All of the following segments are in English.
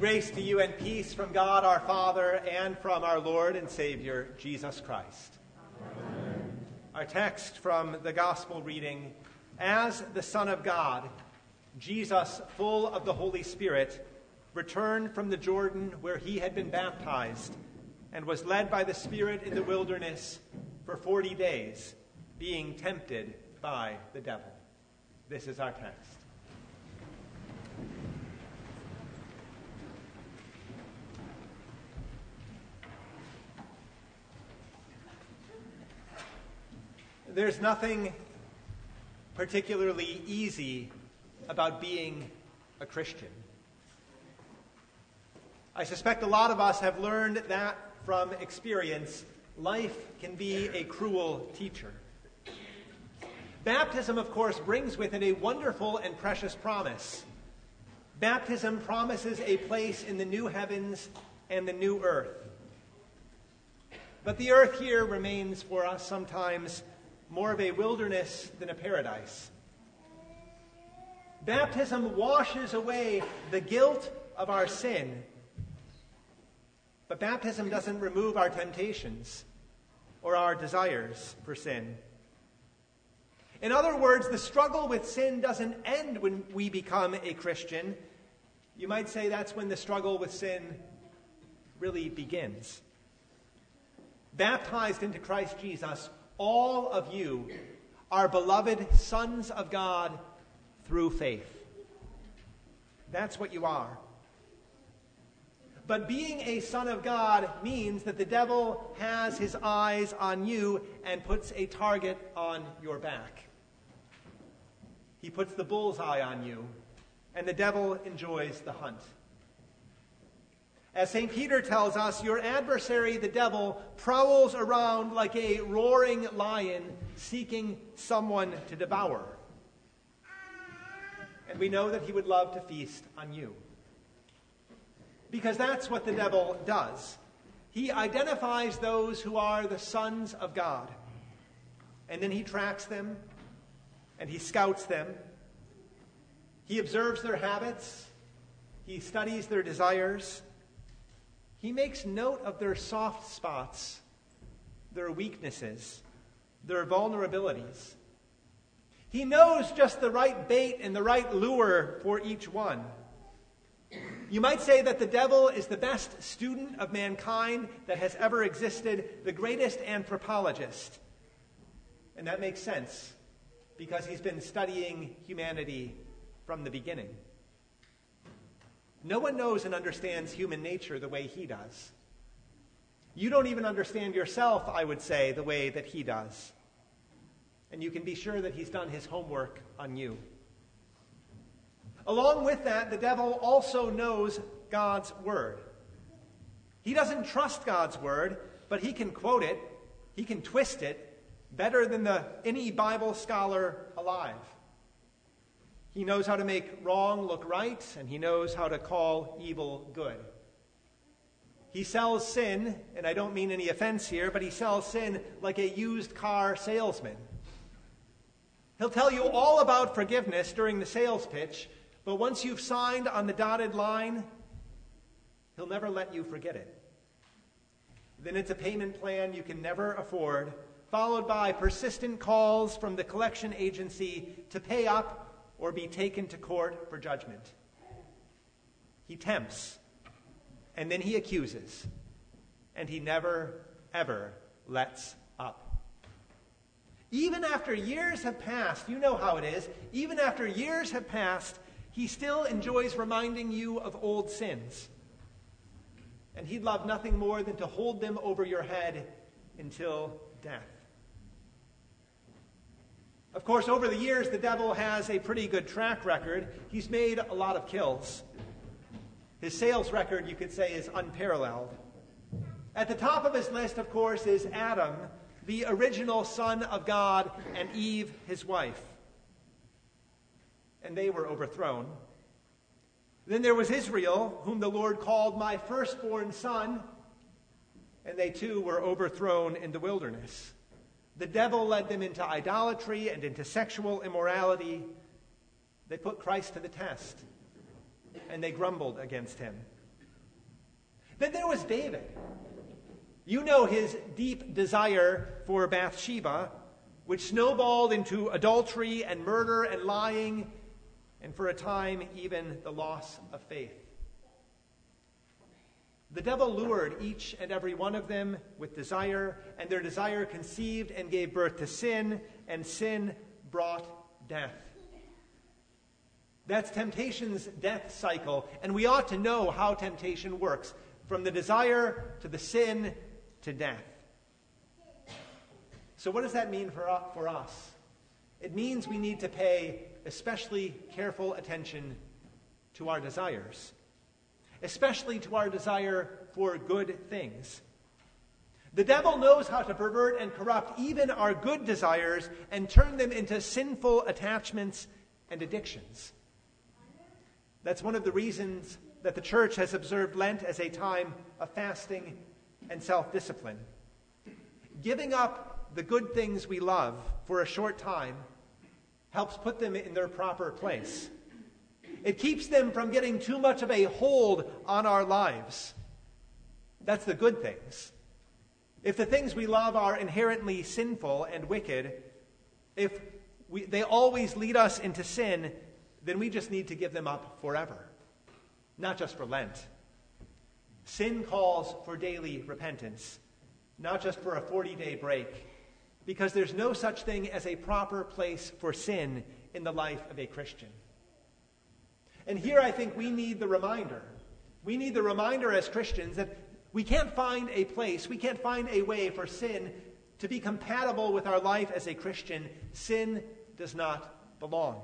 Grace to you and peace from God our Father and from our Lord and Savior, Jesus Christ. Amen. Our text from the Gospel reading, as the Son of God, Jesus, full of the Holy Spirit, returned from the Jordan where he had been baptized and was led by the Spirit in the wilderness for 40 days, being tempted by the devil. This is our text. There's nothing particularly easy about being a Christian. I suspect a lot of us have learned that from experience. Life can be a cruel teacher. Baptism, of course, brings with it a wonderful and precious promise. Baptism promises a place in the new heavens and the new earth. But the earth here remains for us sometimes more of a wilderness than a paradise. Baptism washes away the guilt of our sin, but baptism doesn't remove our temptations or our desires for sin. In other words, the struggle with sin doesn't end when we become a Christian. You might say that's when the struggle with sin really begins. Baptized into Christ Jesus, all of you are beloved sons of God through faith. That's what you are. But being a son of God means that the devil has his eyes on you and puts a target on your back. He puts the bullseye on you, and the devil enjoys the hunt. As St. Peter tells us, your adversary, the devil, prowls around like a roaring lion seeking someone to devour. And we know that he would love to feast on you. Because that's what the devil does. He identifies those who are the sons of God. And then he tracks them, and he scouts them. He observes their habits. He studies their desires. He makes note of their soft spots, their weaknesses, their vulnerabilities. He knows just the right bait and the right lure for each one. You might say that the devil is the best student of mankind that has ever existed, the greatest anthropologist. And that makes sense, because he's been studying humanity from the beginning. No one knows and understands human nature the way he does. You don't even understand yourself, I would say, the way that he does. And you can be sure that he's done his homework on you. Along with that, the devil also knows God's word. He doesn't trust God's word, but he can quote it, he can twist it better than any Bible scholar alive. He knows how to make wrong look right, and he knows how to call evil good. He sells sin, and I don't mean any offense here, but he sells sin like a used car salesman. He'll tell you all about forgiveness during the sales pitch, but once you've signed on the dotted line, he'll never let you forget it. Then it's a payment plan you can never afford, followed by persistent calls from the collection agency to pay up or be taken to court for judgment. He tempts, and then he accuses, and he never, ever lets up. Even after years have passed, you know how it is, even after years have passed, he still enjoys reminding you of old sins. And he'd love nothing more than to hold them over your head until death. Of course, over the years, the devil has a pretty good track record. He's made a lot of kills. His sales record, you could say, is unparalleled. At the top of his list, of course, is Adam, the original son of God, and Eve, his wife. And they were overthrown. Then there was Israel, whom the Lord called my firstborn son, and they too were overthrown in the wilderness. The devil led them into idolatry and into sexual immorality. They put Christ to the test, and they grumbled against him. Then there was David. You know his deep desire for Bathsheba, which snowballed into adultery and murder and lying, and for a time even the loss of faith. The devil lured each and every one of them with desire, and their desire conceived and gave birth to sin, and sin brought death. That's temptation's death cycle, and we ought to know how temptation works, from the desire to the sin to death. So what does that mean for us? It means we need to pay especially careful attention to our desires, especially to our desire for good things. The devil knows how to pervert and corrupt even our good desires and turn them into sinful attachments and addictions. That's one of the reasons that the church has observed Lent as a time of fasting and self-discipline. Giving up the good things we love for a short time helps put them in their proper place. It keeps them from getting too much of a hold on our lives. That's the good things. If the things we love are inherently sinful and wicked, if they always lead us into sin, then we just need to give them up forever, not just for Lent. Sin calls for daily repentance, not just for a 40-day break, because there's no such thing as a proper place for sin in the life of a Christian. And here I think we need the reminder. We need the reminder as Christians that we can't find a place, we can't find a way for sin to be compatible with our life as a Christian. Sin does not belong.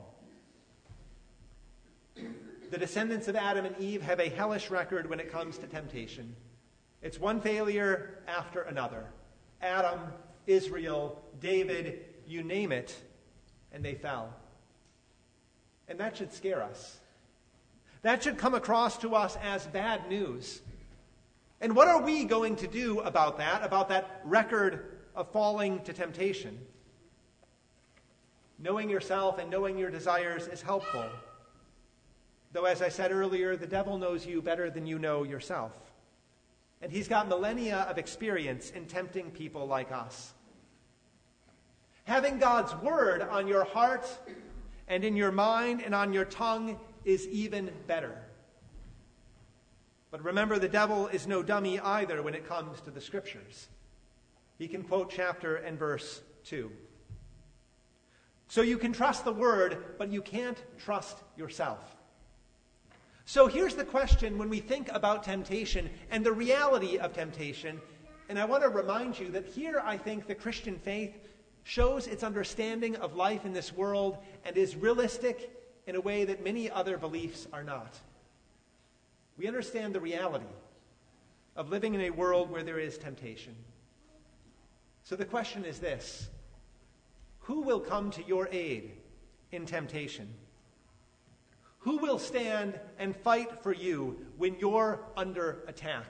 The descendants of Adam and Eve have a hellish record when it comes to temptation. It's one failure after another. Adam, Israel, David, you name it, and they fell. And that should scare us. That should come across to us as bad news. And what are we going to do about that record of falling to temptation? Knowing yourself and knowing your desires is helpful. Though, as I said earlier, the devil knows you better than you know yourself. And he's got millennia of experience in tempting people like us. Having God's word on your heart and in your mind and on your tongue is even better. But remember, the devil is no dummy either when it comes to the scriptures. He can quote chapter and verse 2. So you can trust the word, but you can't trust yourself. So here's the question when we think about temptation and the reality of temptation. And I want to remind you that here I think the Christian faith shows its understanding of life in this world and is realistic in a way that many other beliefs are not. We understand the reality of living in a world where there is temptation. So the question is this: who will come to your aid in temptation? Who will stand and fight for you when you're under attack?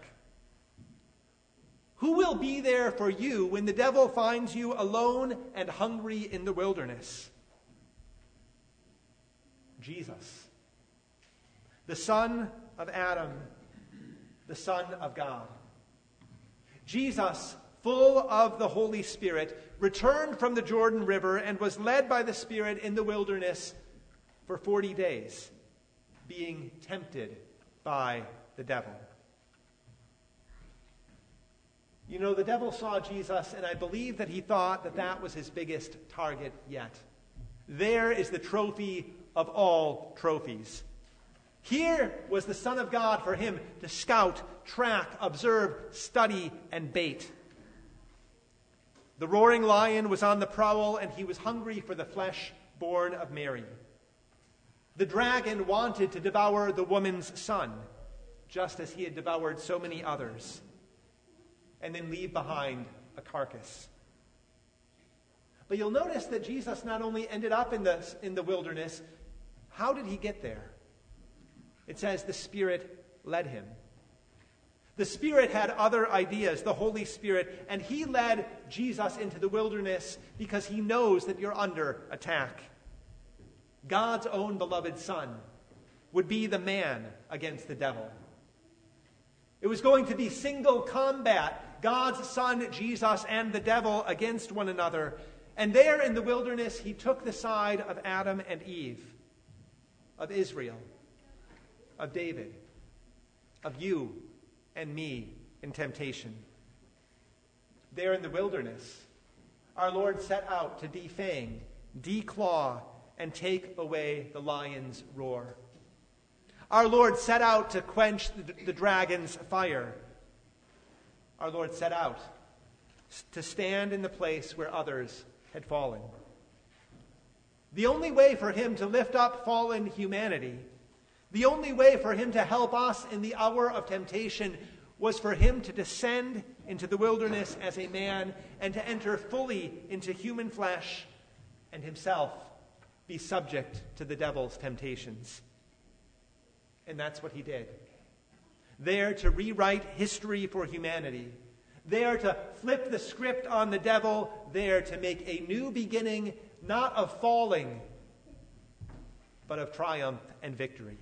Who will be there for you when the devil finds you alone and hungry in the wilderness? Jesus, the Son of Adam, the Son of God. Jesus, full of the Holy Spirit, returned from the Jordan River and was led by the Spirit in the wilderness for 40 days, being tempted by the devil. You know, the devil saw Jesus, and I believe that he thought that that was his biggest target yet. There is the trophy of all trophies. Here was the Son of God for him to scout, track, observe, study, and bait. The roaring lion was on the prowl, and he was hungry for the flesh born of Mary. The dragon wanted to devour the woman's son, just as he had devoured so many others, and then leave behind a carcass. But you'll notice that Jesus not only ended up in the wilderness, how did he get there? It says the Spirit led him. The Spirit had other ideas, the Holy Spirit, and he led Jesus into the wilderness because he knows that you're under attack. God's own beloved Son would be the man against the devil. It was going to be single combat, God's Son, Jesus, and the devil against one another. And there in the wilderness, he took the side of Adam and Eve, of Israel, of David, of you and me in temptation. There in the wilderness, our Lord set out to defang, declaw, and take away the lion's roar. Our Lord set out to quench the dragon's fire. Our Lord set out to stand in the place where others had fallen. The only way for him to lift up fallen humanity, the only way for him to help us in the hour of temptation, was for him to descend into the wilderness as a man and to enter fully into human flesh and himself be subject to the devil's temptations. And that's what he did. There to rewrite history for humanity. There to flip the script on the devil. There to make a new beginning, not of falling, but of triumph and victory.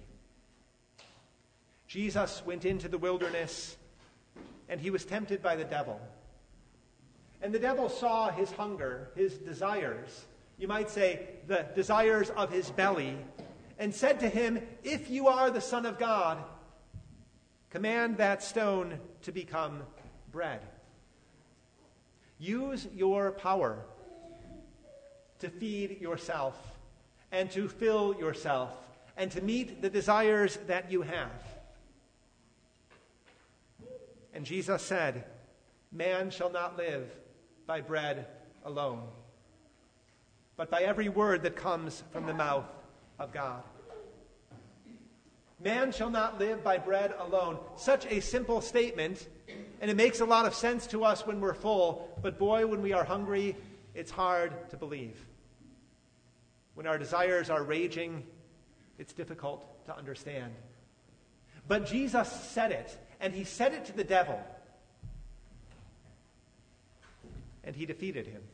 Jesus went into the wilderness and he was tempted by the devil. And the devil saw his hunger, his desires, you might say the desires of his belly, and said to him, "If you are the Son of God, command that stone to become bread." Use your power to feed yourself and to fill yourself and to meet the desires that you have. And Jesus said, "Man shall not live by bread alone, but by every word that comes from the mouth of God." Man shall not live by bread alone. Such a simple statement, and it makes a lot of sense to us when we're full, but boy, when we are hungry, it's hard to believe. When our desires are raging, it's difficult to understand. But Jesus said it, and he said it to the devil, and he defeated him.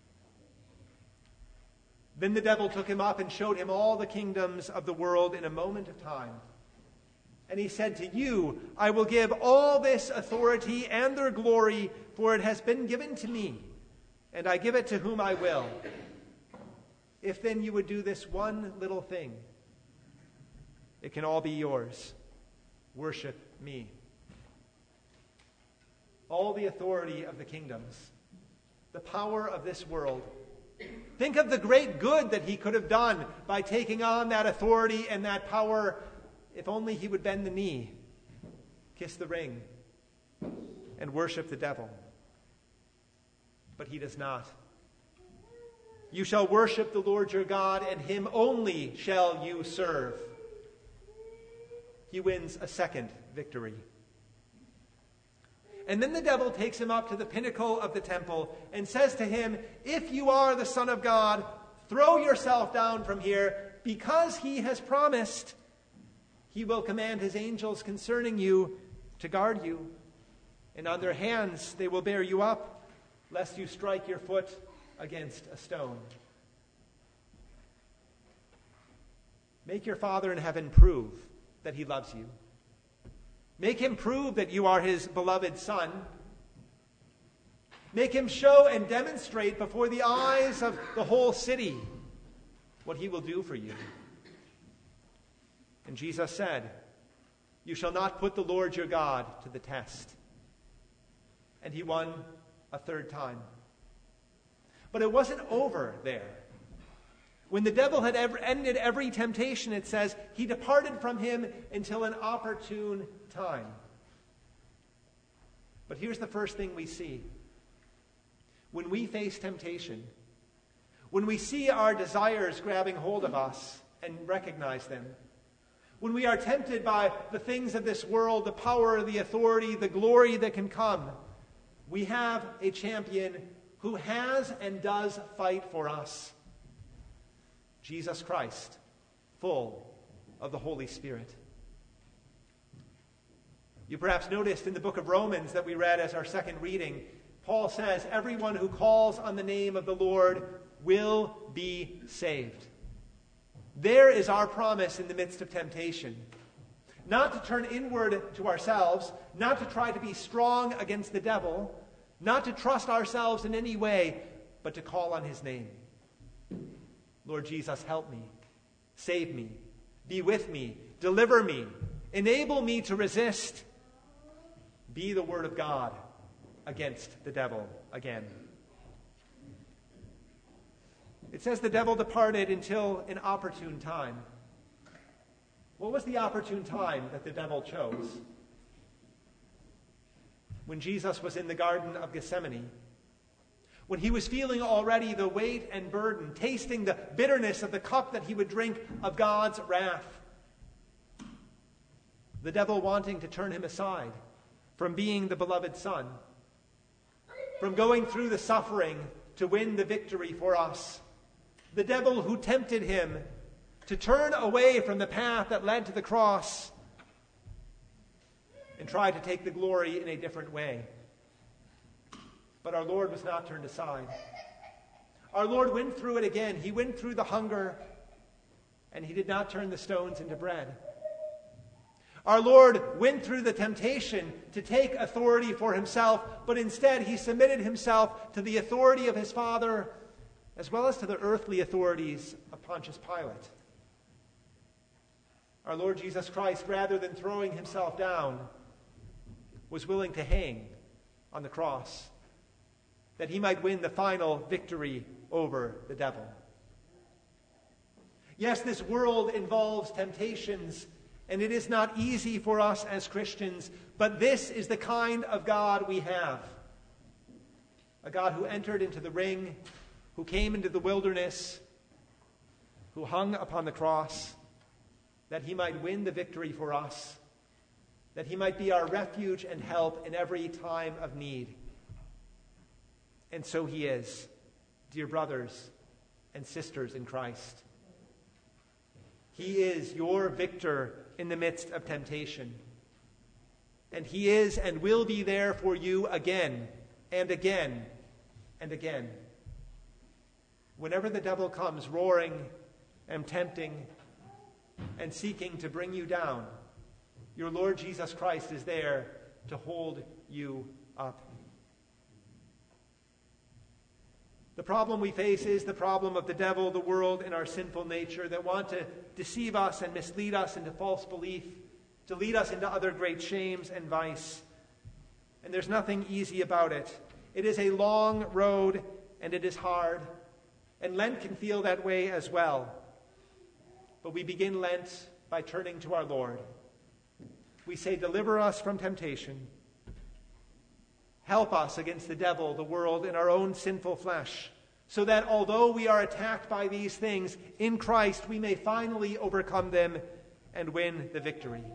Then the devil took him up and showed him all the kingdoms of the world in a moment of time. And he said, "To you I will give all this authority and their glory, for it has been given to me, and I give it to whom I will. If then you would do this one little thing, it can all be yours. Worship me." All the authority of the kingdoms, the power of this world. Think of the great good that he could have done by taking on that authority and that power, if only he would bend the knee, kiss the ring, and worship the devil. But he does not. "You shall worship the Lord your God, and him only shall you serve." He wins a second victory. And then the devil takes him up to the pinnacle of the temple and says to him, "If you are the Son of God, throw yourself down from here, because he has promised he will command his angels concerning you to guard you, and on their hands they will bear you up, lest you strike your foot against a stone." Make your Father in heaven prove that he loves you. Make him prove that you are his beloved Son. Make him show and demonstrate before the eyes of the whole city what he will do for you. And Jesus said, "You shall not put the Lord your God to the test." And he won a third time. But it wasn't over there. When the devil had ended every temptation, it says, he departed from him until an opportune time. But here's the first thing we see. When we face temptation, when we see our desires grabbing hold of us and recognize them, when we are tempted by the things of this world, the power, the authority, the glory that can come, we have a champion who has and does fight for us. Jesus Christ, full of the Holy Spirit. You perhaps noticed in the book of Romans that we read as our second reading, Paul says, "Everyone who calls on the name of the Lord will be saved." There is our promise in the midst of temptation. not to turn inward to ourselves, not to try to be strong against the devil, not to trust ourselves in any way, but to call on his name. Lord Jesus, help me, save me, be with me, deliver me, enable me to resist. Be the word of God against the devil again. It says the devil departed until an opportune time. What was the opportune time that the devil chose? When Jesus was in the Garden of Gethsemane, when he was feeling already the weight and burden, tasting the bitterness of the cup that he would drink of God's wrath. The devil wanting to turn him aside from being the beloved Son, from going through the suffering to win the victory for us. The devil who tempted him to turn away from the path that led to the cross and try to take the glory in a different way. But our Lord was not turned aside. Our Lord went through it again. He went through the hunger, and he did not turn the stones into bread. Our Lord went through the temptation to take authority for himself, but instead he submitted himself to the authority of his Father, as well as to the earthly authorities of Pontius Pilate. Our Lord Jesus Christ, rather than throwing himself down, was willing to hang on the cross, that he might win the final victory over the devil. Yes, this world involves temptations, and it is not easy for us as Christians, but this is the kind of God we have. A God who entered into the ring, who came into the wilderness, who hung upon the cross, that he might win the victory for us, that he might be our refuge and help in every time of need. And so he is, dear brothers and sisters in Christ. He is your victor in the midst of temptation. And he is and will be there for you again and again and again. Whenever the devil comes roaring and tempting and seeking to bring you down, your Lord Jesus Christ is there to hold you up. The problem we face is the problem of the devil, the world, and our sinful nature that want to deceive us and mislead us into false belief, to lead us into other great shames and vice. And there's nothing easy about it. It is a long road, and it is hard. And Lent can feel that way as well. But we begin Lent by turning to our Lord. We say, deliver us from temptation. Help us against the devil, the world, and our own sinful flesh, so that although we are attacked by these things, in Christ we may finally overcome them and win the victory.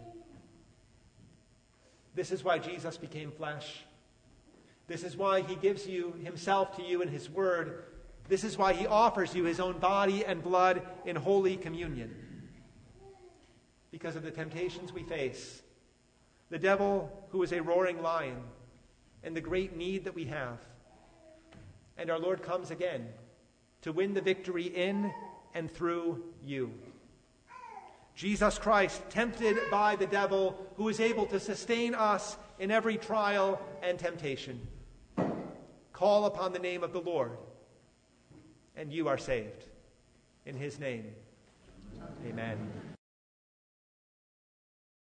This is why Jesus became flesh. This is why he gives you himself to you in his word. This is why he offers you his own body and blood in holy communion. Because of the temptations we face, the devil who is a roaring lion, and the great need that we have. And our Lord comes again to win the victory in and through you. Jesus Christ, tempted by the devil, who is able to sustain us in every trial and temptation. Call upon the name of the Lord, and you are saved. In his name, amen.